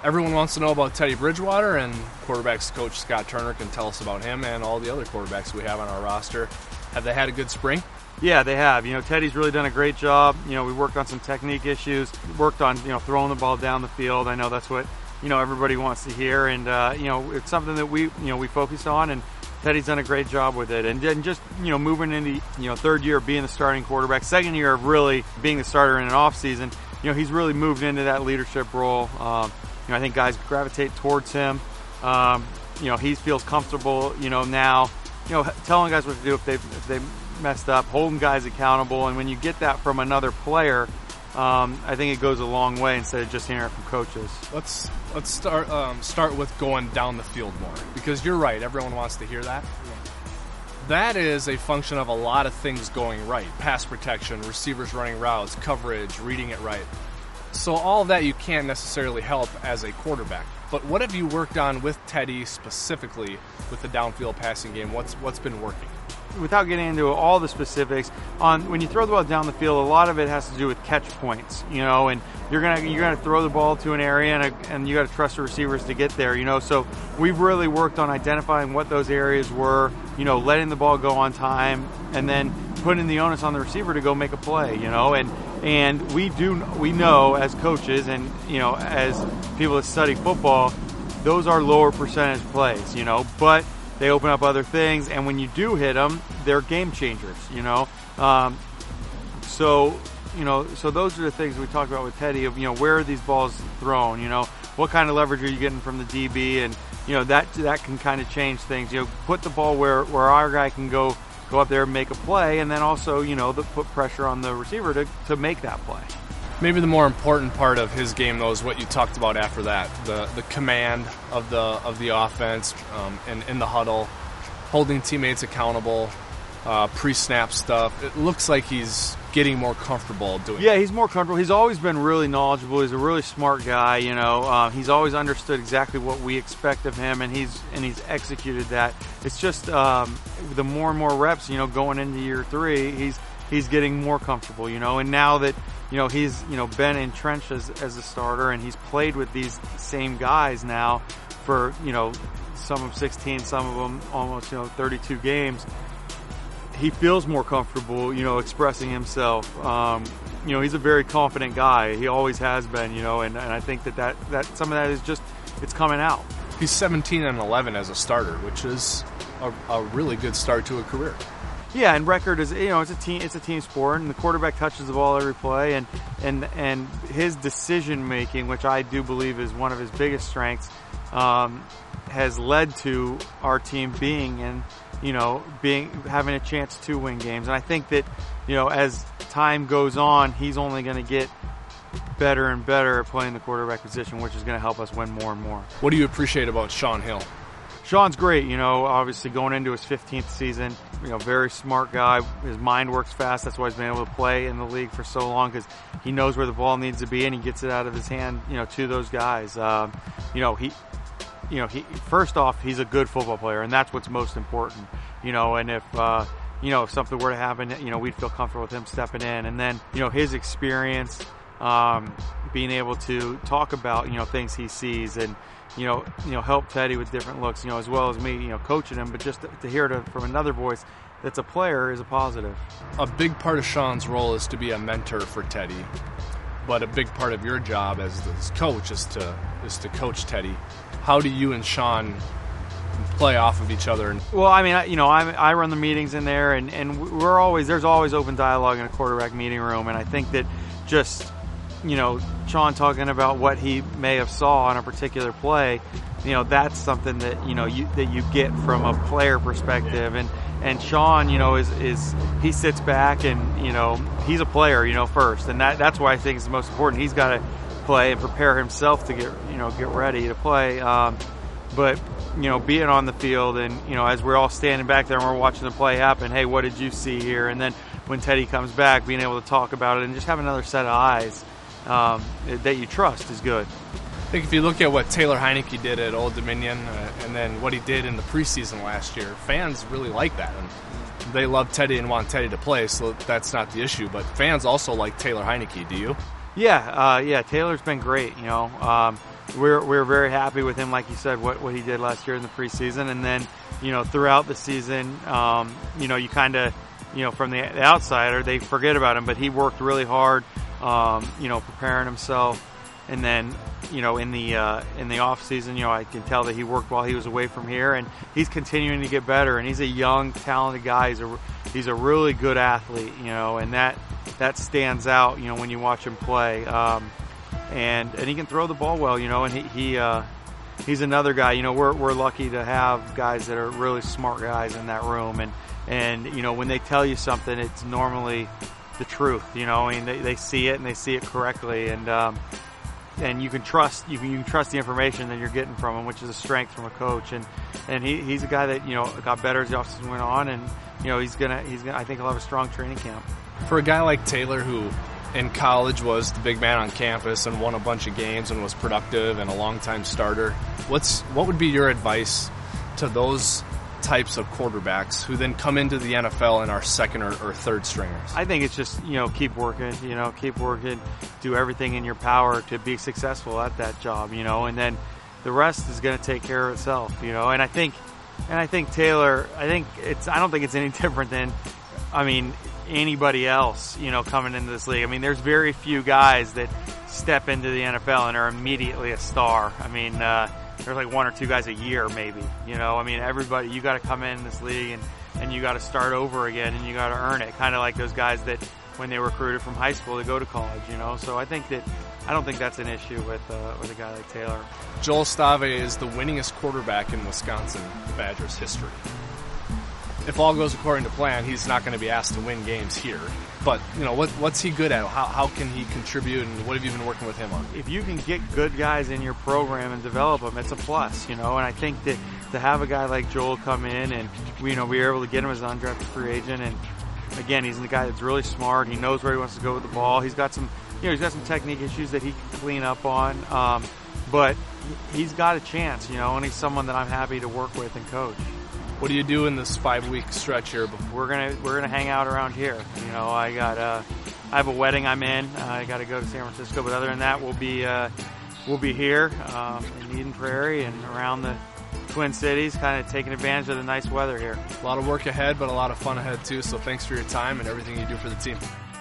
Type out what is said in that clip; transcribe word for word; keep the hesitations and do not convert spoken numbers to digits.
Everyone wants to know about Teddy Bridgewater, and quarterbacks coach Scott Turner can tell us about him and all the other quarterbacks we have on our roster. Have they had a good spring? Yeah, they have. You know, Teddy's really done a great job. You know, we worked on some technique issues, worked on, you know, throwing the ball down the field. I know that's what, you know, everybody wants to hear. And, uh, you know, it's something that we, you know, we focused on, and Teddy's done a great job with it. And then just, you know, moving into, you know, third year of being the starting quarterback, second year of really being the starter in an off season, you know, he's really moved into that leadership role. Um, you know, I think guys gravitate towards him. Um, you know, he feels comfortable, you know, now, you know, telling guys what to do if they if they messed up, holding guys accountable. And when you get that from another player, um, I think it goes a long way instead of just hearing it from coaches. Let's let's start um, start with going down the field more, because you're right. Everyone wants to hear that. That is a function of a lot of things going right: pass protection, receivers running routes, coverage, reading it right. So all of that you can't necessarily help as a quarterback. But what have you worked on with Teddy specifically with the downfield passing game? What's what's been working? Without getting into all the specifics, on when you throw the ball down the field, a lot of it has to do with catch points, you know, and you're gonna you're gonna throw the ball to an area, and, a, and you got to trust the receivers to get there, you know. So we've really worked on identifying what those areas were, you know, letting the ball go on time, and then putting the onus on the receiver to go make a play, you know. And and we do we know as coaches and you know as people that study football, those are lower percentage plays, you know, but they open up other things, and when you do hit them, they're game changers, you know. Um, so, you know, so those are the things we talked about with Teddy of, you know, where are these balls thrown, you know, what kind of leverage are you getting from the D B, and, you know, that that can kind of change things. You know, put the ball where, where our guy can go go up there and make a play, and then also, you know, the, put pressure on the receiver to, to make that play. Maybe the more important part of his game, though, is what you talked about after that: the the command of the of the offense, um, and in the huddle, holding teammates accountable, uh, pre-snap stuff. It looks like he's getting more comfortable doing. Yeah, he's more comfortable. He's always been really knowledgeable. He's a really smart guy. You know, uh, he's always understood exactly what we expect of him, and he's and he's executed that. It's just um, the more and more reps, you know, going into year three, he's he's getting more comfortable. You know, and now that you know, he's, you know, been entrenched as, as a starter, and he's played with these same guys now for, you know, some of sixteen, some of them almost, you know, thirty-two games. He feels more comfortable, you know, expressing himself. Um, you know, he's a very confident guy. He always has been, you know, and, and I think that, that, that some of that is just, it's coming out. He's seventeen and eleven as a starter, which is a, a really good start to a career. Yeah, and record is, you know, it's a team it's a team sport, and the quarterback touches the ball every play, and and and his decision making, which I do believe is one of his biggest strengths, um, has led to our team being in, you know, being having a chance to win games. And I think that, you know, as time goes on, he's only going to get better and better at playing the quarterback position, which is going to help us win more and more. What do you appreciate about Shaun Hill? Shaun's great, you know, obviously going into his fifteenth season, you know, very smart guy. His mind works fast. That's why he's been able to play in the league for so long, because he knows where the ball needs to be, and he gets it out of his hand, you know, to those guys. Um, you know, he, you know, he, first off, he's a good football player, and that's what's most important, you know, and if, uh, you know, if something were to happen, you know, we'd feel comfortable with him stepping in. And then, you know, his experience, um, being able to talk about, you know, things he sees, and, you know, you know, help Teddy with different looks, you know, as well as me, you know, coaching him. But just to, to hear it from another voice that's a player is a positive. A big part of Shaun's role is to be a mentor for Teddy, but a big part of your job as the coach is to is to coach Teddy. How do you and Shaun play off of each other? Well, I mean, I, you know, I, I run the meetings in there, and, and we're always there's always open dialogue in a quarterback meeting room, and I think that just, you know, Shaun talking about what he may have saw on a particular play, you know, that's something that, you know, you, that you get from a player perspective. And, and Shaun, you know, is, is, he sits back and, you know, he's a player, you know, first. And that, that's why I think it's the most important. He's got to play and prepare himself to get, you know, get ready to play. Um, but, you know, being on the field and, you know, as we're all standing back there and we're watching the play happen, hey, what did you see here? And then when Teddy comes back, being able to talk about it and just have another set of eyes um, that you trust is good. I think if you look at what Taylor Heinicke did at Old Dominion uh, and then what he did in the preseason last year, fans really like that. And they love Teddy and want Teddy to play, so that's not the issue. But fans also like Taylor Heinicke. Do you? Yeah, uh, yeah. Taylor's been great. You know, um, we're we're very happy with him, like you said, what what he did last year in the preseason, and then you know throughout the season, um, you know you kind of you know from the, the outsider they forget about him, but he worked really hard, um, you know preparing himself, and then you know in the uh, in the off season, you know I can tell that he worked while he was away from here, and he's continuing to get better, and he's a young, talented guy. He's a he's a really good athlete, you know, and that that stands out, you know, when you watch him play. Um, And, and he can throw the ball well, you know, and he, he uh, he's another guy, you know, we're, we're lucky to have guys that are really smart guys in that room. And, and, you know, when they tell you something, it's normally the truth, you know, I mean, they, they see it and they see it correctly. And, um, and you can trust, you can, you can trust the information that you're getting from him, which is a strength from a coach. And, and he, he's a guy that, you know, got better as the offseason went on. And, you know, he's going to, he's going to, I think he'll have a strong training camp. For a guy like Taylor, who in college was the big man on campus and won a bunch of games and was productive and a long-time starter, what's what would be your advice to those types of quarterbacks who then come into the N F L and are second or, or third stringers? I think it's just, you know, keep working, you know, keep working, do everything in your power to be successful at that job, you know, and then the rest is going to take care of itself, you know, and I think, and I think Taylor, I think it's, I don't think it's any different than, I mean, anybody else, you know, coming into this league. I mean, there's very few guys that step into the N F L and are immediately a star. I mean, uh, there's like one or two guys a year, maybe, you know, I mean, everybody, you got to come in this league and, and you got to start over again and you got to earn it. Kind of like those guys that when they were recruited from high school to go to college, you know, so I think that, I don't think that's an issue with, uh, with a guy like Taylor. Joel Stave is the winningest quarterback in Wisconsin Badgers history. If all goes according to plan, he's not going to be asked to win games here. But, you know, what, what's he good at? How, how can he contribute, and what have you been working with him on? If you can get good guys in your program and develop them, it's a plus, you know. And I think that to have a guy like Joel come in and, you know, we were able to get him as an undrafted free agent. And, again, he's a guy that's really smart. He knows where he wants to go with the ball. He's got some, you know, he's got some technique issues that he can clean up on. Um, but he's got a chance, you know, and he's someone that I'm happy to work with and coach. What do you do in this five-week stretch here? We're gonna we're gonna hang out around here. You know, I got uh, I have a wedding I'm in. Uh, I got to go to San Francisco, but other than that, we'll be uh, we'll be here um, in Eden Prairie and around the Twin Cities, kind of taking advantage of the nice weather here. A lot of work ahead, but a lot of fun ahead too. So thanks for your time and everything you do for the team.